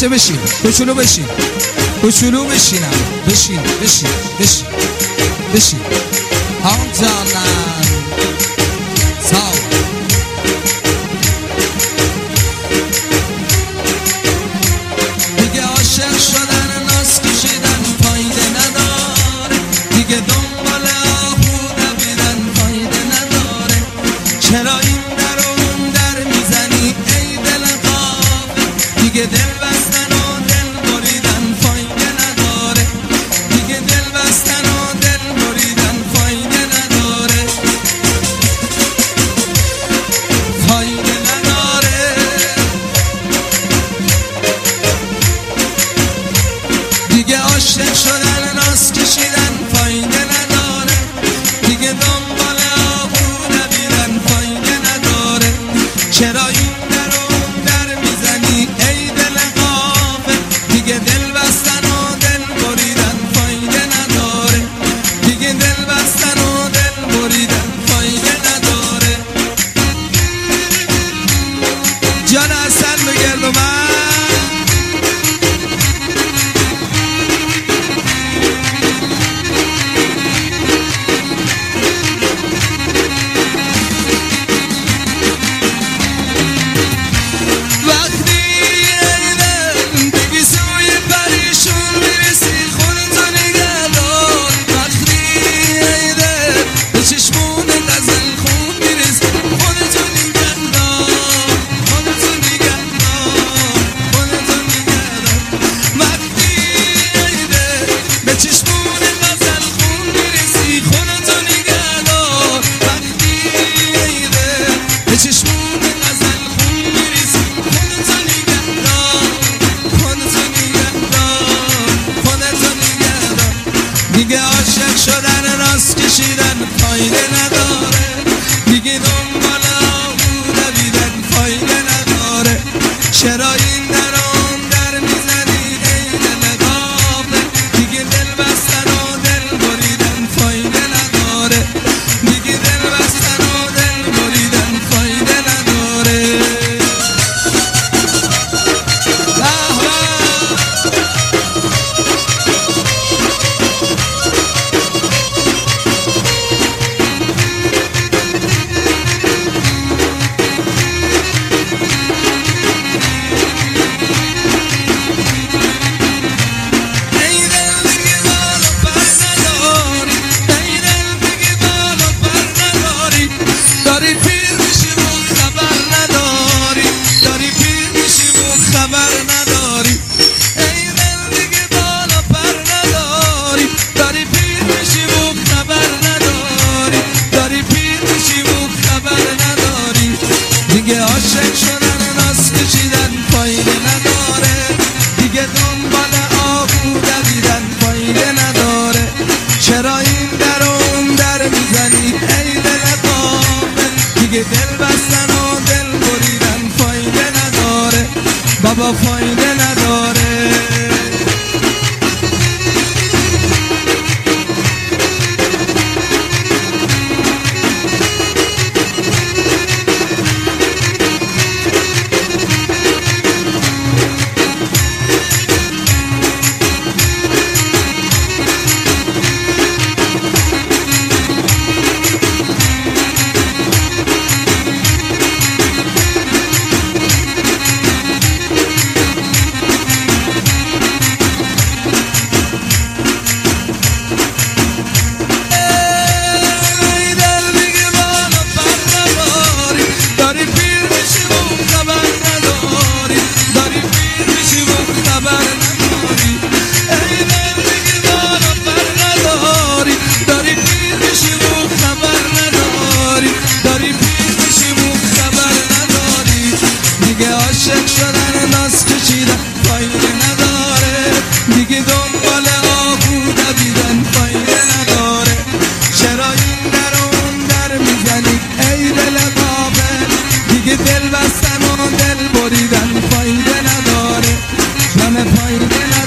بچه بشین کوچولو بشین کوچولو بشینم بشین بشین بشین بشین هم جانم ساو دیگه عاشق شدن ناز کشیدن فایده نداره دیگه دنبال آهو دویدن فایده نداره چرا این در و اون در میزنی ای دل قافل دیگه دل بستن و دل بریدن فایده نداره دیگه دل بستن و دل بریدن فایده نداره فایده نداره دیگه عاشق شدن ناز کشیدن فایده نداره دیگه دنبال آهو دویدن فایده نداره چرا این در و اون در میزنی ای دل غافل دیگه دل بستن و دل بریدن فایده نداره دیگه دل بستن و دل بریدن فایده نداره جان اصل بگرد و من دیگه عاشق شدن راست کشیدن فایده نداره دیگه دنبال آهو دویدن فایده نداره چرا این در اون در میزنی ای دل غافل دیگه دل بستن و دل بریدن فایده نداره دیگه دل بستن و دل بریدن فایده نداره دیگه عاشق شدن ناز کشیدن فایده نداره دیگه دنبال آهو دویدن فایده نداره چرا این در اون در میزنی ای دل غافل دیگه دل بستن و دل بریدن فایده نداره بابا فایده نداره عاشق شدن ناز کشیدن فایده نداره دیگه دنبال آهو دویدن فایده نداره چرا این در اون در میزنی ای دل غافل دیگه دل بستن و دل بریدن فایده نداره جان فایده نداره